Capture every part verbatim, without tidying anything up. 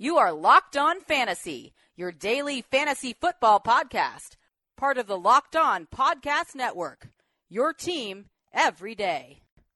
You are Locked On Fantasy, your daily fantasy football podcast, part of the Locked On Podcast Network, your team every day.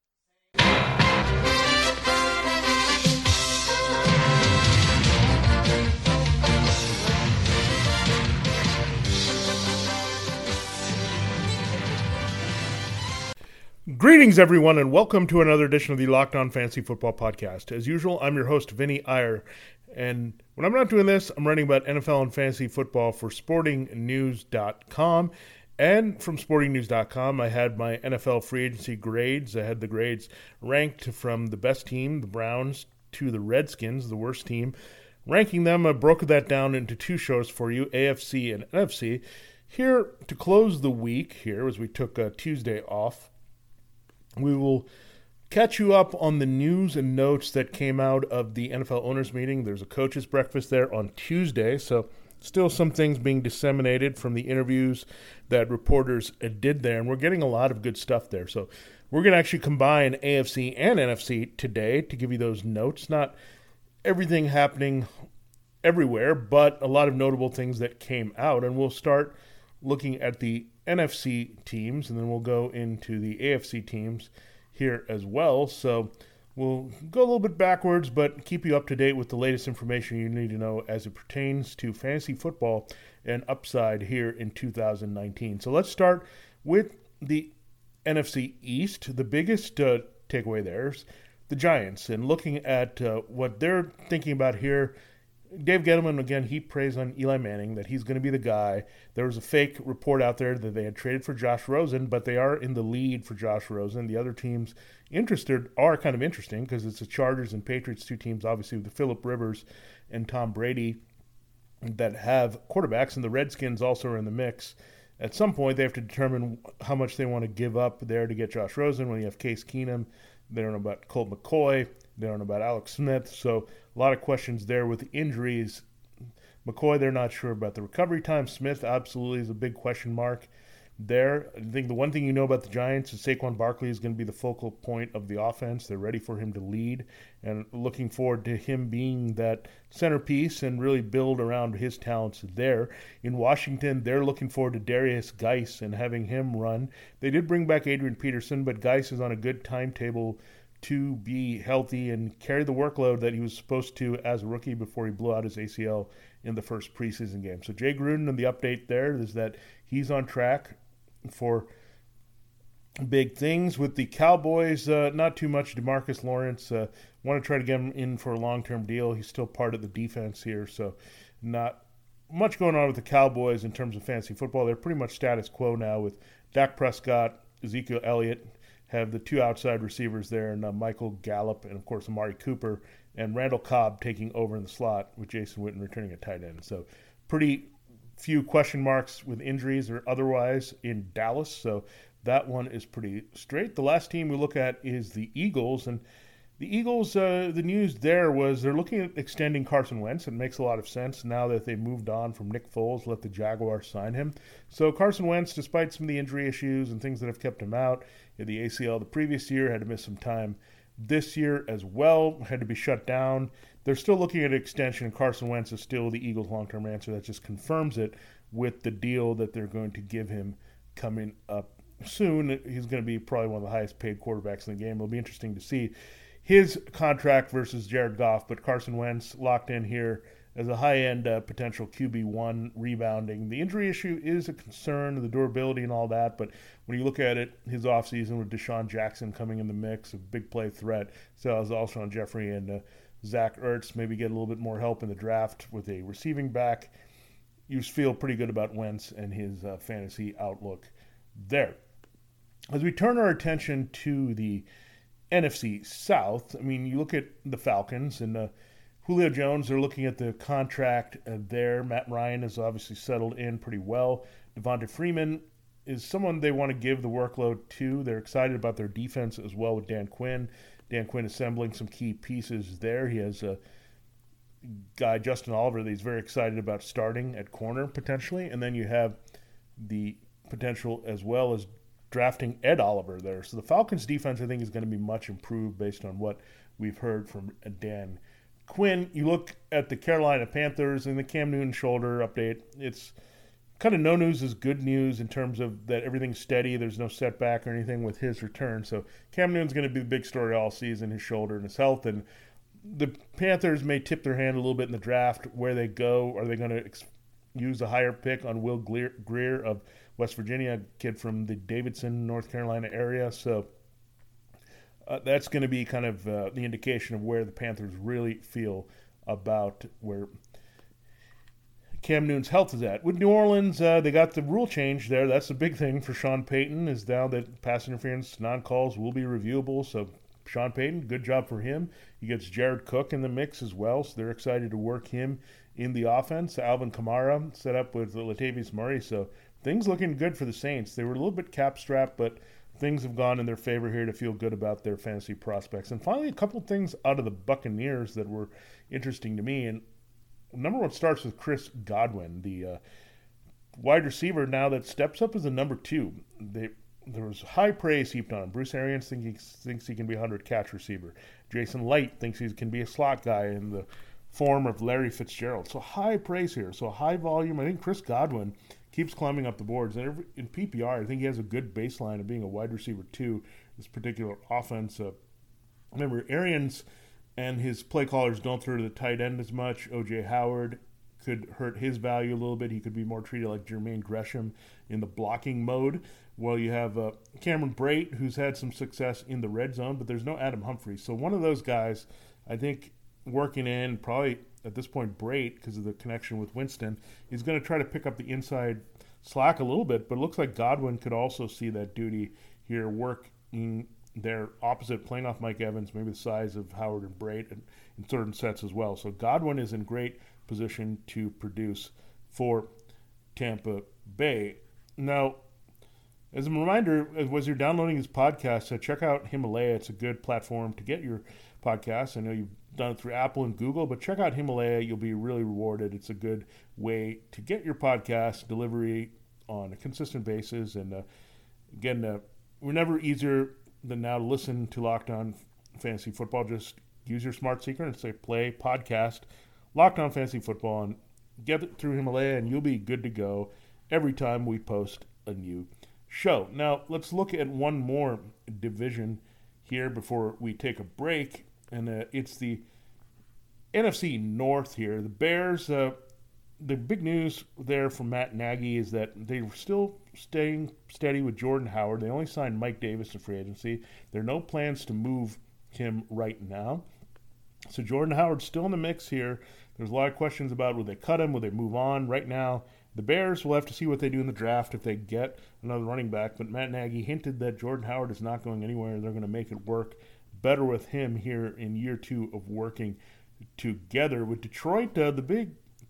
Greetings, everyone, and welcome to another edition of the Locked On Fantasy Football Podcast. As usual, I'm your host, Vinny Iyer, and when I'm not doing this, I'm writing about N F L and fantasy football for sporting news dot com, and from sporting news dot com, I had my N F L free agency grades. I had the grades ranked from the best team, the Browns, to the Redskins, the worst team. Ranking them, I broke that down into two shows for you, A F C and N F C. Here, to close the week here, as we took uh, Tuesday off, we will catch you up on the news and notes that came out of the N F L owners meeting. There's a coaches breakfast there on Tuesday, so still some things being disseminated from the interviews that reporters did there, and we're getting a lot of good stuff there. So we're going to actually combine A F C and N F C today to give you those notes. Not everything happening everywhere, but a lot of notable things that came out, and we'll start looking at the N F C teams, and then we'll go into the A F C teams here as well. So we'll go a little bit backwards, but keep you up to date with the latest information you need to know as it pertains to fantasy football and upside here in two thousand nineteen. So let's start with the N F C East. The biggest uh, takeaway there is the Giants, and looking at uh, what they're thinking about here. Dave Gettleman, again, he praised on Eli Manning that he's going to be the guy. There was a fake report out there that they had traded for Josh Rosen, but they are in the lead for Josh Rosen. The other teams interested are kind of interesting because it's the Chargers and Patriots, two teams, obviously, with the Phillip Rivers and Tom Brady that have quarterbacks, and the Redskins also are in the mix. At some point, they have to determine how much they want to give up there to get Josh Rosen. When you have Case Keenum, they don't know about Colt McCoy. They don't know about Alex Smith. So a lot of questions there with the injuries. McCoy, they're not sure about the recovery time. Smith absolutely is a big question mark there. I think the one thing you know about the Giants is Saquon Barkley is going to be the focal point of the offense. They're ready for him to lead, and looking forward to him being that centerpiece and really build around his talents there. In Washington, they're looking forward to Darius Geis and having him run. They did bring back Adrian Peterson, but Geis is on a good timetable to be healthy and carry the workload that he was supposed to as a rookie before he blew out his A C L in the first preseason game. So Jay Gruden, and the update there is that he's on track for big things. With the Cowboys, uh, not too much. DeMarcus Lawrence, uh, want to try to get him in for a long-term deal. He's still part of the defense here, so not much going on with the Cowboys in terms of fantasy football. They're pretty much status quo now with Dak Prescott, Ezekiel Elliott, have the two outside receivers there, and uh, Michael Gallup, and of course Amari Cooper, and Randall Cobb taking over in the slot with Jason Witten returning a tight end. So pretty few question marks with injuries or otherwise in Dallas. So that one is pretty straight. The last team we look at is the Eagles, and the Eagles, uh, the news there was they're looking at extending Carson Wentz. It makes a lot of sense now that they moved on from Nick Foles, let the Jaguars sign him. So Carson Wentz, despite some of the injury issues and things that have kept him out, in the A C L the previous year, had to miss some time this year as well, had to be shut down. They're still looking at an extension, and Carson Wentz is still the Eagles' long-term answer. That just confirms it with the deal that they're going to give him coming up soon. He's going to be probably one of the highest-paid quarterbacks in the game. It'll be interesting to see his contract versus Jared Goff, but Carson Wentz locked in here as a high-end uh, potential Q B one rebounding. The injury issue is a concern, the durability and all that, but when you look at it, his offseason with Deshaun Jackson coming in the mix, a big play threat, so as Alshon Jeffrey and uh, Zach Ertz maybe get a little bit more help in the draft with a receiving back. You feel pretty good about Wentz and his uh, fantasy outlook there. As we turn our attention to the N F C South, I mean, you look at the Falcons and uh, Julio Jones, they're looking at the contract uh, there. Matt Ryan has obviously settled in pretty well. Devonta Freeman is someone they want to give the workload to. They're excited about their defense as well with Dan Quinn. Dan Quinn assembling some key pieces there. He has a guy, Justin Oliver, that he's very excited about starting at corner potentially. And then you have the potential as well as drafting Ed Oliver there. So the Falcons defense, I think, is going to be much improved based on what we've heard from Dan Quinn, you look at the Carolina Panthers and the Cam Newton shoulder update. It's kind of no news is good news in terms of that everything's steady. There's no setback or anything with his return. So Cam Newton's going to be the big story all season, his shoulder and his health. And the Panthers may tip their hand a little bit in the draft where they go. Are they going to ex- use a higher pick on Will Greer of West Virginia, a kid from the Davidson, North Carolina area? So uh, that's going to be kind of uh, the indication of where the Panthers really feel about where Cam Newton's health is at. With New Orleans, uh, they got the rule change there. That's the big thing for Sean Payton, is now that pass interference non-calls will be reviewable. So Sean Payton, good job for him. He gets Jared Cook in the mix as well, so they're excited to work him in the offense. Alvin Kamara set up with Latavius Murray, so things looking good for the Saints. They were a little bit cap-strapped, but things have gone in their favor here to feel good about their fantasy prospects. And finally, a couple things out of the Buccaneers that were interesting to me. And number one starts with Chris Godwin, the uh, wide receiver now that steps up as a number two. They, there was high praise heaped on him. Bruce Arians think he, thinks he can be a hundred-catch receiver. Jason Light thinks he can be a slot guy in the form of Larry Fitzgerald. So high praise here. So high volume. I think Chris Godwin keeps climbing up the boards. And in P P R, I think he has a good baseline of being a wide receiver too, this particular offense. Uh, remember, Arians and his play callers don't throw to the tight end as much. O J Howard could hurt his value a little bit. He could be more treated like Jermaine Gresham in the blocking mode. Well, you have uh, Cameron Brate, who's had some success in the red zone, but there's no Adam Humphries. So one of those guys, I think, working in, probably at this point Brate, because of the connection with Winston, is going to try to pick up the inside slack a little bit, but it looks like Godwin could also see that duty here, working their opposite, playing off Mike Evans, maybe the size of Howard and Brate in, in certain sets as well. So Godwin is in great position to produce for Tampa Bay. Now, as a reminder, as you're downloading this podcast, uh, check out Himalaya. It's a good platform to get your podcasts. I know you've done it through Apple and Google, but check out Himalaya. You'll be really rewarded. It's a good way to get your podcast delivery on a consistent basis. And uh, again, uh, we're never easier than now to listen to Locked On Fantasy Football. Just use your smart speaker and say play podcast Locked On Fantasy Football and get it through Himalaya, and you'll be good to go every time we post a new show. Now, let's look at one more division here before we take a break, and uh, it's the N F C North here. The Bears, uh, the big news there from Matt Nagy is that they're still staying steady with Jordan Howard. They only signed Mike Davis to free agency. There are no plans to move him right now. So Jordan Howard's still in the mix here. There's a lot of questions about would they cut him, would they move on. Right now, the Bears will have to see what they do in the draft if they get another running back. But Matt Nagy hinted that Jordan Howard is not going anywhere. They're going to make it work better with him here in year two of working together. With Detroit, uh, the big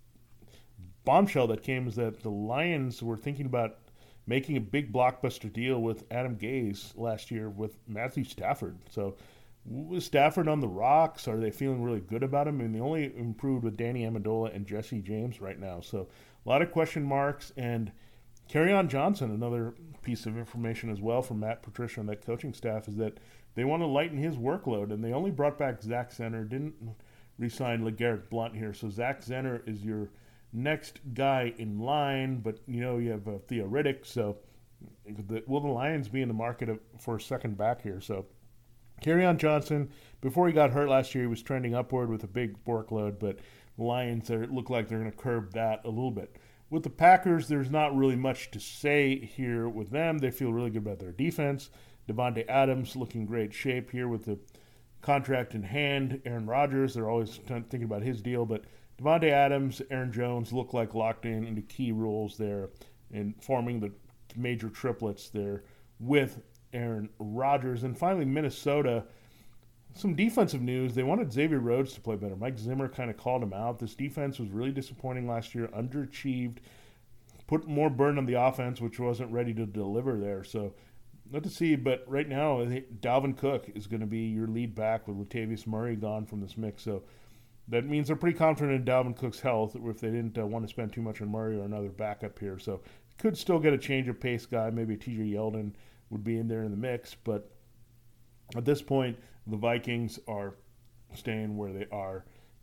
bombshell that came is that the Lions were thinking about making a big blockbuster deal with Adam Gase last year with Matthew Stafford. So was Stafford on the rocks? Are they feeling really good about him? I mean, they only improved with Danny Amendola and Jesse James right now. So a lot of question marks. And Kerryon Johnson, another piece of information as well from Matt Patricia and that coaching staff, is that they want to lighten his workload. And they only brought back Zach Zenner, didn't re-sign LeGarrette Blount here. So Zach Zenner is your next guy in line. But, you know, you have uh, Theo Riddick. So the, will the Lions be in the market of, for a second back here? So Kerryon Johnson, before he got hurt last year, he was trending upward with a big workload, but the Lions are, look like they're going to curb that a little bit. With the Packers, there's not really much to say here with them. They feel really good about their defense. Devontae Adams looking great shape here with the contract in hand. Aaron Rodgers, they're always thinking about his deal, but Devontae Adams, Aaron Jones look like locked in into key roles there and forming the major triplets there with Aaron Rodgers. And finally, Minnesota, some defensive news. They wanted Xavier Rhodes to play better. Mike Zimmer kind of called him out. This defense was really disappointing last year, underachieved, put more burden on the offense, which wasn't ready to deliver there. So, not to see, but right now, I think Dalvin Cook is going to be your lead back with Latavius Murray gone from this mix. So, that means they're pretty confident in Dalvin Cook's health if they didn't uh, want to spend too much on Murray or another backup here. So, could still get a change of pace guy, maybe T J Yeldon would be in there in the mix, but at this point, the Vikings are staying where they are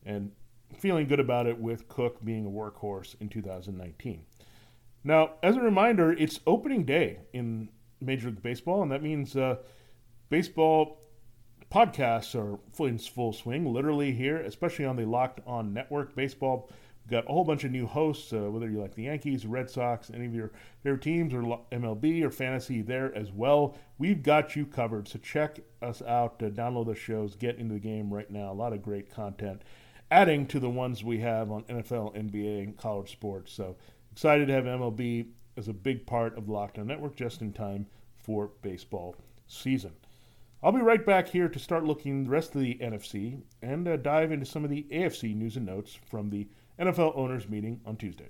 and feeling good about it with Cook being a workhorse in two thousand nineteen. Now, as a reminder, it's opening day in Major League Baseball, and that means uh, baseball podcasts are in full swing, literally here, especially on the Locked On Network. Baseball, we've got a whole bunch of new hosts, uh, whether you like the Yankees, Red Sox, any of your favorite teams, or M L B or fantasy there as well. We've got you covered, so check us out, uh, download the shows, get into the game right now. A lot of great content, adding to the ones we have on N F L, N B A, and college sports. So excited to have M L B as a big part of the Locked On Network just in time for baseball season. I'll be right back here to start looking the rest of the N F C and uh, dive into some of the A F C news and notes from the N F L owners meeting on Tuesday.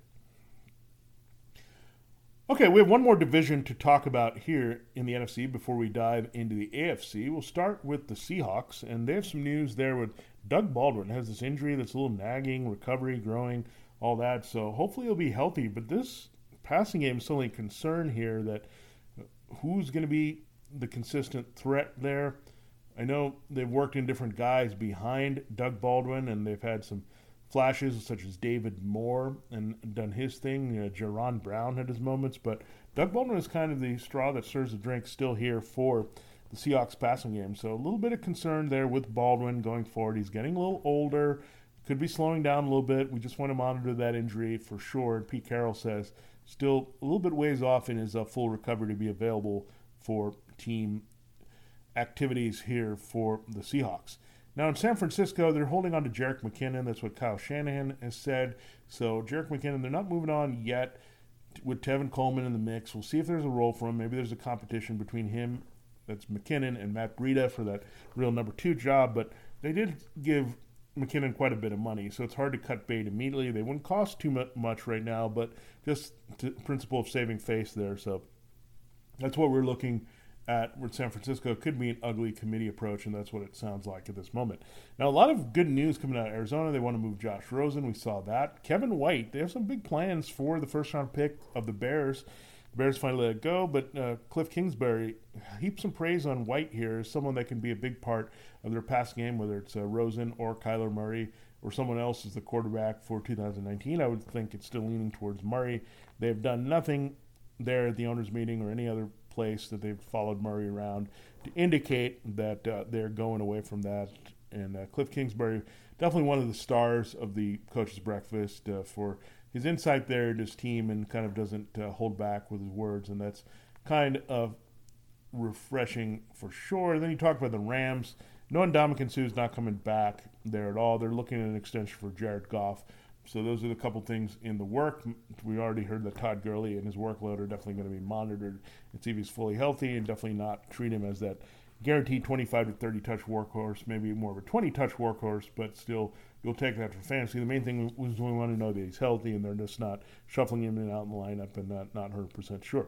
Okay, we have one more division to talk about here in the N F C before we dive into the A F C. We'll start with the Seahawks, and they have some news there with Doug Baldwin. Has this injury that's a little nagging, recovery, growing, all that. So hopefully he'll be healthy. But this passing game is certainly a concern here that who's going to be the consistent threat there. I know they've worked in different guys behind Doug Baldwin, and they've had some flashes such as David Moore and done his thing. You know, Jaron Brown had his moments, but Doug Baldwin is kind of the straw that stirs the drink still here for the Seahawks passing game. So a little bit of concern there with Baldwin going forward. He's getting a little older, could be slowing down a little bit. We just want to monitor that injury for sure. And Pete Carroll says still a little bit ways off in his uh, full recovery to be available for team activities here for the Seahawks. Now in San Francisco, they're holding on to Jerick McKinnon. That's what Kyle Shanahan has said. So Jerick McKinnon, they're not moving on yet with Tevin Coleman in the mix. We'll see if there's a role for him. Maybe there's a competition between him, that's McKinnon, and Matt Breida for that real number two job. But they did give McKinnon quite a bit of money, so it's hard to cut bait immediately. They wouldn't cost too much right now, but just the principle of saving face there. So that's what we're looking at with San Francisco. It could be an ugly committee approach, and that's what it sounds like at this moment. Now, a lot of good news coming out of Arizona. They want to move Josh Rosen. We saw that. Kevin White, they have some big plans for the first-round pick of the Bears. The Bears finally let it go, but uh, Cliff Kingsbury heaped some praise on White here as someone that can be a big part of their pass game, whether it's uh, Rosen or Kyler Murray or someone else is the quarterback for two thousand nineteen. I would think it's still leaning towards Murray. They've done nothing there at the owners' meeting or any other place that they've followed Murray around to indicate that uh, they're going away from that. And uh, Cliff Kingsbury, definitely one of the stars of the coach's breakfast uh, for his insight there at his team, and kind of doesn't uh, hold back with his words, and that's kind of refreshing for sure. And then you talk about the Rams. No, Ndamukong Suh's not coming back there at all. They're looking at an extension for Jared Goff. So those are the couple things in the work. We already heard that Todd Gurley and his workload are definitely going to be monitored and see if he's fully healthy, and definitely not treat him as that guaranteed twenty-five to thirty touch workhorse, maybe more of a twenty touch workhorse, but still you'll take that for fantasy. The main thing was we want to know that he's healthy and they're just not shuffling him in and out in the lineup and not, not one hundred percent sure.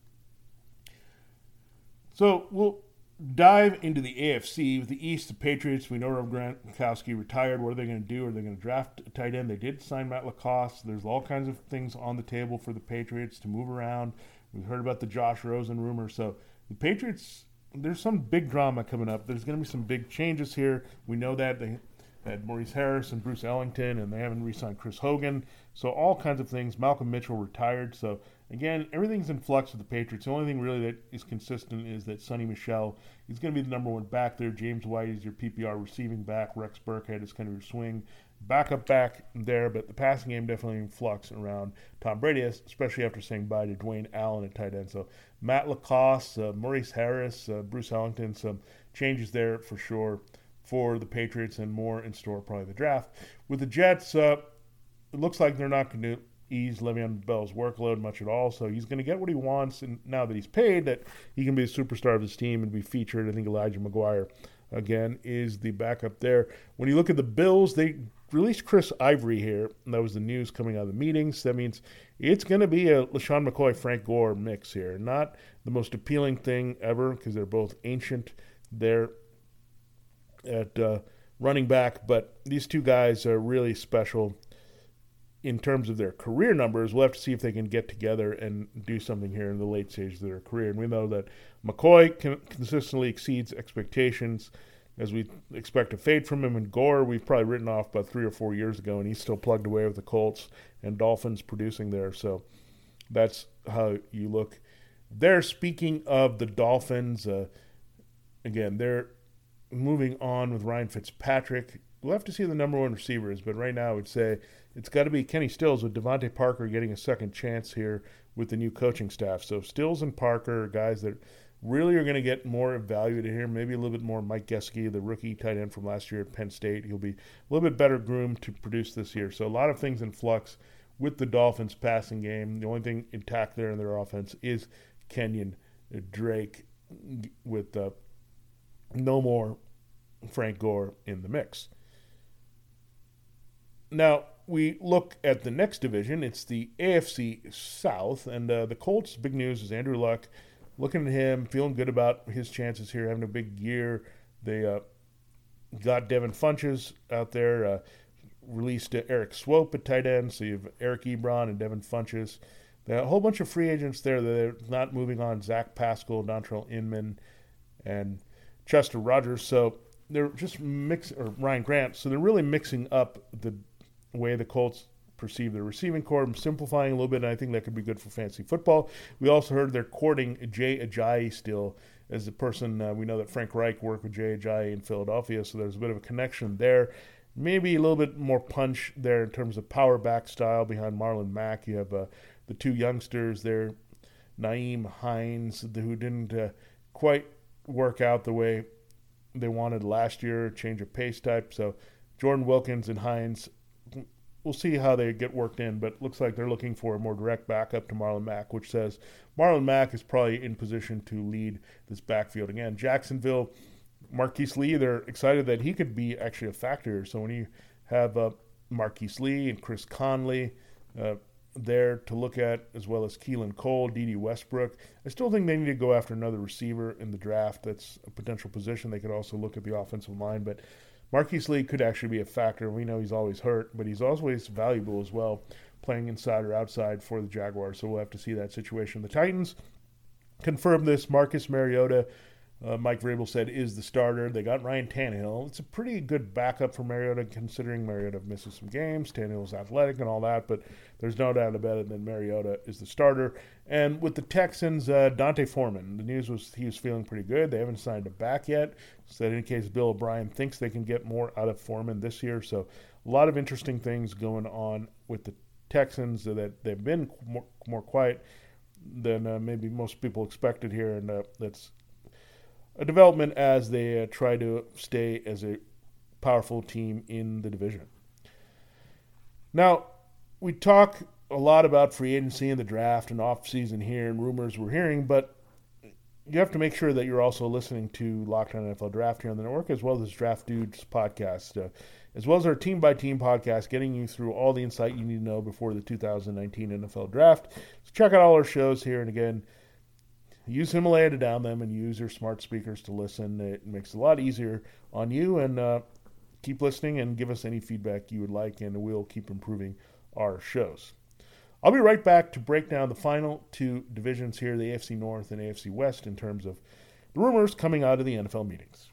So we'll dive into the A F C. With the East, the Patriots, we know Rob Gronkowski retired. What are they going to do? Are they going to draft a tight end? They did sign Matt Lacoste. There's all kinds of things on the table for the Patriots to move around. We've heard about the Josh Rosen rumor. So the Patriots, there's some big drama coming up. There's going to be some big changes here. We know that. They had Maurice Harris and Bruce Ellington, and they haven't re-signed Chris Hogan. So all kinds of things. Malcolm Mitchell retired. So, again, everything's in flux with the Patriots. The only thing really that is consistent is that Sonny Michel, he's going to be the number one back there. James White is your P P R receiving back. Rex Burkhead is kind of your swing backup back there. But the passing game definitely in flux around Tom Brady, especially after saying bye to Dwayne Allen at tight end. So Matt Lacoste, uh, Maurice Harris, uh, Bruce Ellington, some changes there for sure for the Patriots, and more in store, probably the draft. With the Jets, uh, it looks like they're not going to ease Le'Veon Bell's workload much at all, so he's going to get what he wants, and now that he's paid, that he can be a superstar of his team and be featured. I think Elijah McGuire, again, is the backup there. When you look at the Bills, they released Chris Ivory here, and that was the news coming out of the meetings. That means it's going to be a LaShawn McCoy, Frank Gore mix here. Not the most appealing thing ever, because they're both ancient there at uh, running back, but these two guys are really special in terms of their career numbers. We'll have to see if they can get together and do something here in the late stages of their career. And we know that McCoy can, consistently exceeds expectations. as we expect a fade from him. And Gore, we've probably written off about three or four years ago, and he's still plugged away with the Colts and Dolphins producing there. So that's how you look there. Speaking of the Dolphins, uh, again, they're moving on with Ryan Fitzpatrick. We'll have to see who the number one receiver is, but right now I would say it's got to be Kenny Stills, with Devontae Parker getting a second chance here with the new coaching staff. So Stills and Parker are guys that really are going to get more evaluated here, maybe a little bit more Mike Gesicki, the rookie tight end from last year at Penn State. He'll be a little bit better groomed to produce this year. So a lot of things in flux with the Dolphins passing game. The only thing intact there in their offense is Kenyon Drake, with uh, no more Frank Gore in the mix. Now, we look at the next division. It's the A F C South, and uh, the Colts' big news is Andrew Luck. Looking at him, feeling good about his chances here, having a big year. They uh, got Devin Funchess out there, uh, released uh, Eric Swope at tight end, so you have Eric Ebron and Devin Funchess. They have a whole bunch of free agents there that are not moving on, Zach Pascal, Dontrell Inman, and Chester Rogers. So they're just mixing, or Ryan Grant, so they're really mixing up the way the Colts perceive their receiving corps. I'm simplifying a little bit, and I think that could be good for fantasy football. We also heard they're courting Jay Ajayi still as the person. Uh, we know that Frank Reich worked with Jay Ajayi in Philadelphia, so there's a bit of a connection there. Maybe a little bit more punch there in terms of power back style behind Marlon Mack. You have uh, the two youngsters there, Nyheim Hines, who didn't uh, quite work out the way they wanted last year, change of pace type. So Jordan Wilkins and Hines, we'll see how they get worked in, but it looks like they're looking for a more direct backup to Marlon Mack, which says Marlon Mack is probably in position to lead this backfield. Again, Jacksonville, Marquise Lee, they're excited that he could be actually a factor. So when you have uh, Marquise Lee and Chris Conley uh, there to look at, as well as Keelan Cole, D D Westbrook, I still think they need to go after another receiver in the draft. That's a potential position. They could also look at the offensive line, but Marquise Lee could actually be a factor. We know he's always hurt, but he's always valuable as well, playing inside or outside for the Jaguars. So we'll have to see that situation. The Titans confirmed this. Marcus Mariota, uh, Mike Vrabel said, is the starter. They got Ryan Tannehill. It's a pretty good backup for Mariota, considering Mariota misses some games. Tannehill's athletic and all that, but there's no doubt about it that Mariota is the starter. And with the Texans, uh, Dante Foreman, the news was he was feeling pretty good. They haven't signed him back yet, so that in case Bill O'Brien thinks they can get more out of Foreman this year. So a lot of interesting things going on with the Texans, that they've been more, more quiet than uh, maybe most people expected here, and uh, that's a development as they uh, try to stay as a powerful team in the division. Now, we talk a lot about free agency and the draft and off-season here and rumors we're hearing, but you have to make sure that you're also listening to Locked On N F L Draft here on the network, as well as Draft Dudes podcast, uh, as well as our team-by-team podcast, getting you through all the insight you need to know before the two thousand nineteen N F L Draft. So check out all our shows here, and again, use Himalaya to down them and use your smart speakers to listen. It makes it a lot easier on you, and uh, keep listening and give us any feedback you would like, and we'll keep improving our shows. I'll be right back to break down the final two divisions here, the A F C North and A F C West, in terms of the rumors coming out of the N F L meetings.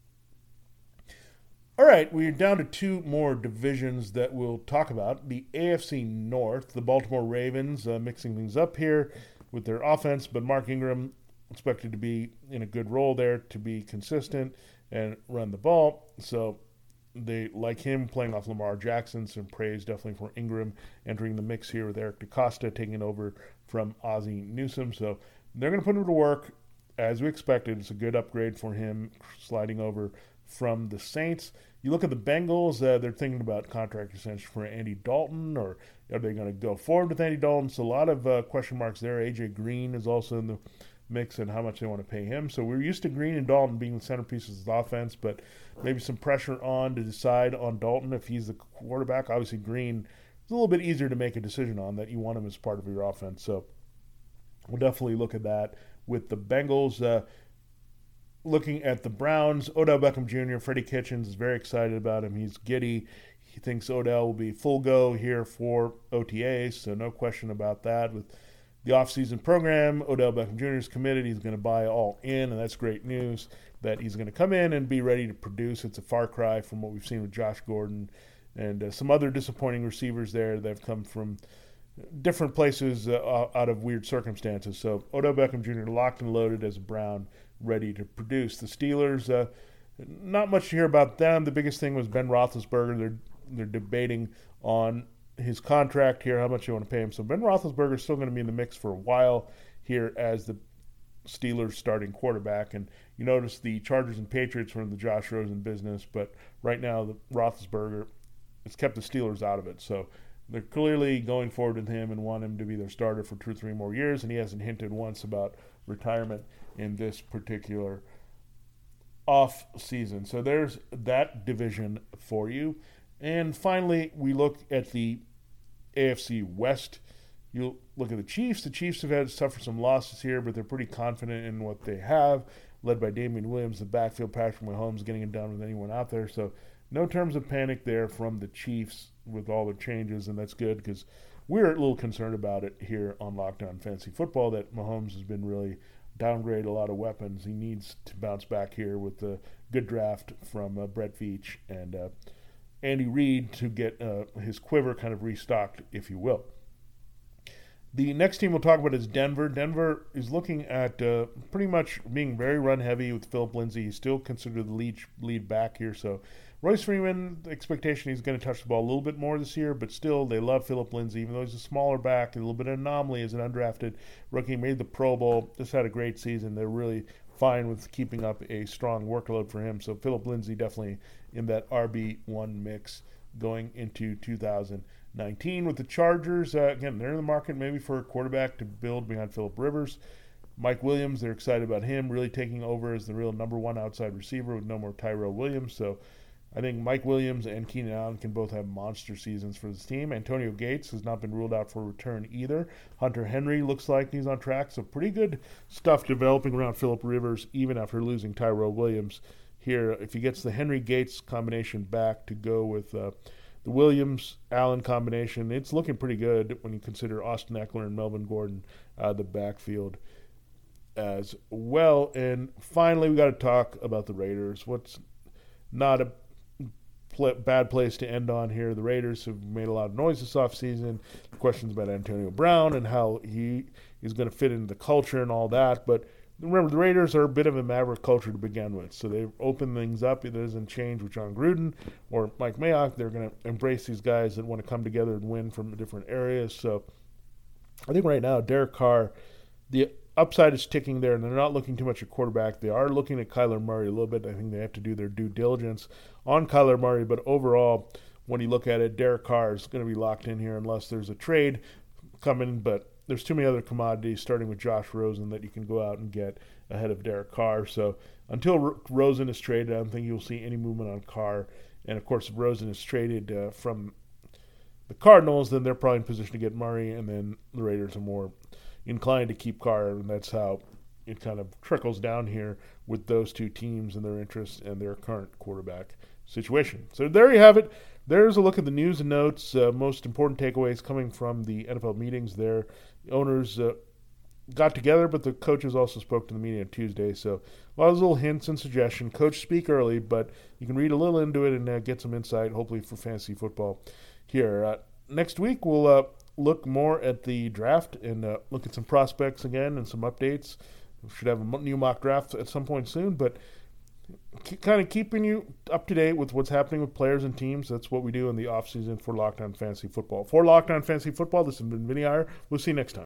All right, we're down to two more divisions that we'll talk about. The A F C North, the Baltimore Ravens, uh, mixing things up here with their offense, but Mark Ingram expected to be in a good role there, to be consistent and run the ball. So they like him playing off Lamar Jackson. Some praise definitely for Ingram entering the mix here with Eric DeCosta taking over from Ozzie Newsome. So they're going to put him to work as we expected. It's a good upgrade for him sliding over from the Saints. You look at the Bengals, uh, they're thinking about contract extension for Andy Dalton, or are they going to go forward with Andy Dalton? So a lot of uh, question marks there. A J Green is also in the mix and how much they want to pay him. So we're used to Green and Dalton being the centerpieces of the offense, but maybe some pressure on to decide on Dalton if he's the quarterback. Obviously, Green is a little bit easier to make a decision on, that you want him as part of your offense. So we'll definitely look at that with the Bengals. Uh, looking at the Browns, Odell Beckham Junior, Freddie Kitchens is very excited about him. He's giddy. He thinks Odell will be full go here for O T As, so no question about that with the offseason program. Odell Beckham Junior is committed. He's going to buy all in, and that's great news that he's going to come in and be ready to produce. It's a far cry from what we've seen with Josh Gordon and uh, some other disappointing receivers there that have come from different places uh, out of weird circumstances. So Odell Beckham Junior locked and loaded as a Brown, ready to produce. The Steelers, uh, not much to hear about them. The biggest thing was Ben Roethlisberger. They're they're debating on his contract here, how much you want to pay him. So Ben Roethlisberger is still going to be in the mix for a while here as the Steelers starting quarterback. And you notice the Chargers and Patriots were in the Josh Rosen business, but right now the Roethlisberger has kept the Steelers out of it. So they're clearly going forward with him and want him to be their starter for two or three more years, and he hasn't hinted once about retirement in this particular off season. So there's that division for you. And finally, we look at the A F C West. You look at the Chiefs. The Chiefs have had to suffer some losses here, but they're pretty confident in what they have, led by Damian Williams, the backfield, Patrick Mahomes getting it done with anyone out there. So no terms of panic there from the Chiefs with all the changes, and that's good because we're a little concerned about it here on Locked On Fantasy Football that Mahomes has been really downgraded a lot of weapons. He needs to bounce back here with the good draft from uh, Brett Veach and uh, Andy Reid to get uh, his quiver kind of restocked, if you will. The next team we'll talk about is Denver. Denver is looking at uh, pretty much being very run-heavy with Philip Lindsay. He's still considered the lead, lead back here. So Royce Freeman, the expectation he's going to touch the ball a little bit more this year, but still they love Philip Lindsay, even though he's a smaller back, a little bit of an anomaly as an undrafted rookie, made the Pro Bowl, just had a great season. They're really fine with keeping up a strong workload for him. So Philip Lindsay definitely in that R B one mix going into two thousand nineteen. With the Chargers, uh, again, they're in the market maybe for a quarterback to build behind Phillip Rivers. Mike Williams, they're excited about him really taking over as the real number one outside receiver with no more Tyrell Williams. So I think Mike Williams and Keenan Allen can both have monster seasons for this team. Antonio Gates has not been ruled out for a return either. Hunter Henry looks like he's on track. So pretty good stuff developing around Phillip Rivers even after losing Tyrell Williams here. If he gets the Henry-Gates combination back to go with uh, the Williams-Allen combination, it's looking pretty good when you consider Austin Eckler and Melvin Gordon uh, the backfield as well. And finally, we got to talk about the Raiders. What's not a pl- bad place to end on here. The Raiders have made a lot of noise this offseason. Questions about Antonio Brown and how he is going to fit into the culture and all that. But remember, the Raiders are a bit of a maverick culture to begin with. So they've opened things up. It doesn't change with John Gruden or Mike Mayock. They're going to embrace these guys that want to come together and win from different areas. So I think right now, Derek Carr, the upside is ticking there, and they're not looking too much at quarterback. They are looking at Kyler Murray a little bit. I think they have to do their due diligence on Kyler Murray. But overall, when you look at it, Derek Carr is going to be locked in here unless there's a trade coming. But there's too many other commodities, starting with Josh Rosen, that you can go out and get ahead of Derek Carr. So until R- Rosen is traded, I don't think you'll see any movement on Carr. And, of course, if Rosen is traded uh, from the Cardinals, then they're probably in position to get Murray, and then the Raiders are more inclined to keep Carr, and that's how it kind of trickles down here with those two teams and their interests and their current quarterback situation. So there you have it. There's a look at the news and notes, uh, most important takeaways coming from the N F L meetings there. The owners uh, got together, but the coaches also spoke to the media on Tuesday. So a lot of little hints and suggestions. Coach speak early, but you can read a little into it and uh, get some insight, hopefully, for fantasy football here. Uh, next week, we'll uh, look more at the draft and uh, look at some prospects again and some updates. We should have a new mock draft at some point soon, but kind of keeping you up to date with what's happening with players and teams. That's what we do in the offseason for Locked On Fantasy Football. For Locked On Fantasy Football, this has been Vinny Iyer. We'll see you next time.